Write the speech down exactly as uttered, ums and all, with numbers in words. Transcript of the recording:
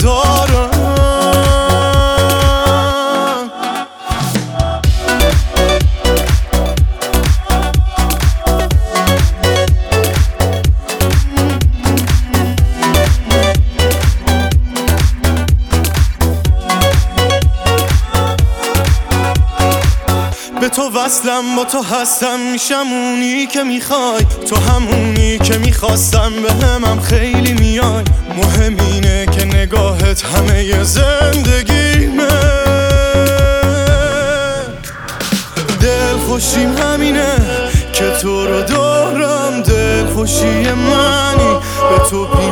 دارم. به تو وصلم، با تو هستم، میشم اونی که میخوای، تو همونی که میخواستم، به همم خیلی میای. مهم اینه که نگاهت همه زندگیمه. دل خوشیم همینه که تو رو دارم، دل خوشی منی به تو بی